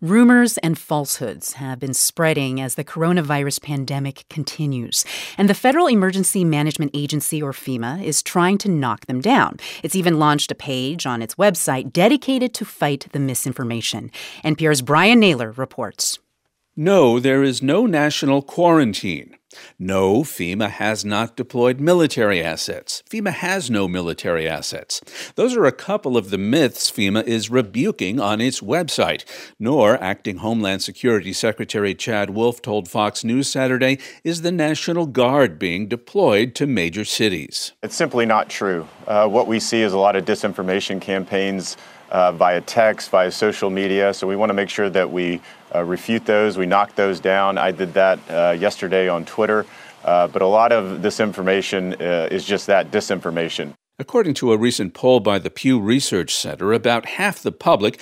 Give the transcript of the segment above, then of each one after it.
Rumors and falsehoods have been spreading as the coronavirus pandemic continues, and the Federal Emergency Management Agency, or FEMA, is trying to knock them down. It's even launched a page on its website dedicated to fight the misinformation. NPR's Brian Naylor reports. No, there is no national quarantine. No, FEMA has not deployed military assets. FEMA has no military assets. Those are a couple of the myths FEMA is rebuking on its website. Nor, Acting Homeland Security Secretary Chad Wolf told Fox News Saturday, is the National Guard being deployed to major cities. It's simply not true. What we see is a lot of disinformation campaigns via text, via social media. So we want to make sure that we refute those, we knock those down. I did that yesterday on Twitter. But a lot of this information is just that, disinformation. According to a recent poll by the Pew Research Center, about half the public,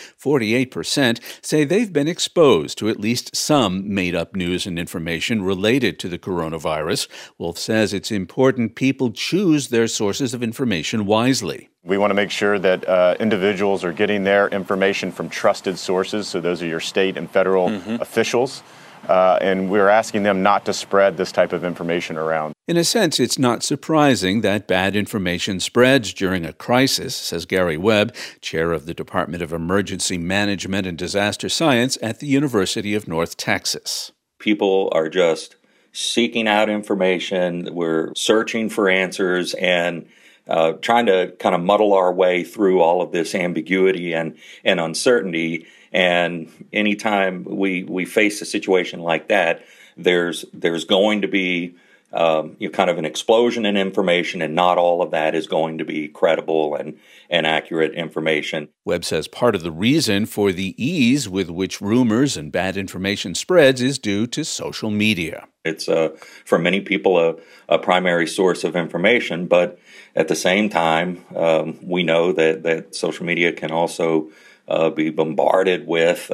48%, say they've been exposed to at least some made-up news and information related to the coronavirus. Wolf says it's important people choose their sources of information wisely. We want to make sure that individuals are getting their information from trusted sources, so those are your state and federal officials. And we're asking them not to spread this type of information around. In a sense, it's not surprising that bad information spreads during a crisis, says Gary Webb, chair of the Department of Emergency Management and Disaster Science at the University of North Texas. People are just seeking out information. We're searching for answers and trying to kind of muddle our way through all of this ambiguity and uncertainty. And anytime we face a situation like that, there's going to be kind of an explosion in information, and not all of that is going to be credible and accurate information. Webb says part of the reason for the ease with which rumors and bad information spreads is due to social media. It's, for many people, a primary source of information, but at the same time, we know that social media can also be bombarded with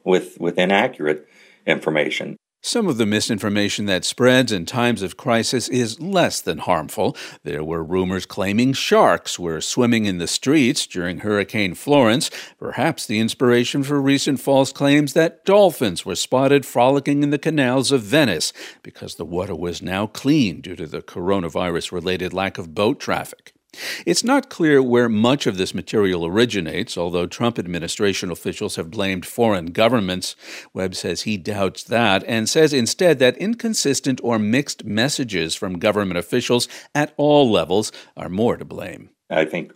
inaccurate information. Some of the misinformation that spreads in times of crisis is less than harmful. There were rumors claiming sharks were swimming in the streets during Hurricane Florence, perhaps the inspiration for recent false claims that dolphins were spotted frolicking in the canals of Venice because the water was now clean due to the coronavirus-related lack of boat traffic. It's not clear where much of this material originates, although Trump administration officials have blamed foreign governments. Webb says he doubts that and says instead that inconsistent or mixed messages from government officials at all levels are more to blame. I think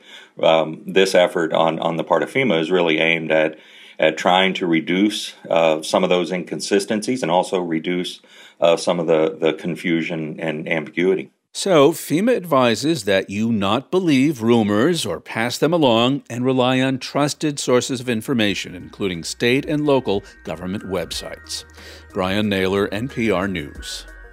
this effort on the part of FEMA is really aimed at trying to reduce some of those inconsistencies and also reduce some of the confusion and ambiguity. So, FEMA advises that you not believe rumors or pass them along and rely on trusted sources of information, including state and local government websites. Brian Naylor, NPR News.